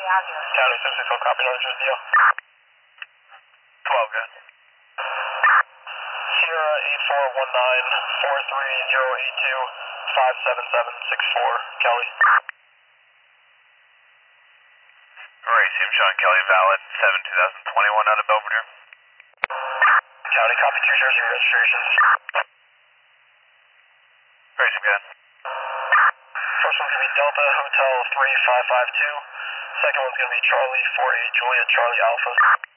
County 660, copy, noise, deal. 12, good. Sierra 8419-43082-57764, Kelly. Alright, Sim Sean Kelly, valid 7/2021 out of Belvedere. County, copy 2 Jersey registrations. Alright, Sim, good. First one's going to be Delta Hotel 3552. Second one's going to be Charlie 48 Juliet Charlie Alpha.